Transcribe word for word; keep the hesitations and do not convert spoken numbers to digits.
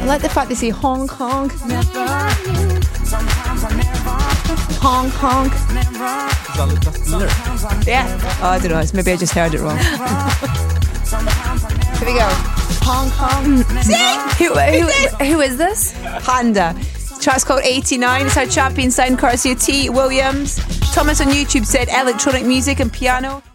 I like the fact they say Hong Kong. Hong Kong. Yeah. Oh, I don't know. It's maybe I just heard it wrong. Here we go. Hong Kong. See? Who, who, who is this? Panda. The track's called eighty-nine. It's our champion sound courtesy of T. Williams. Thomas on YouTube said electronic music and piano.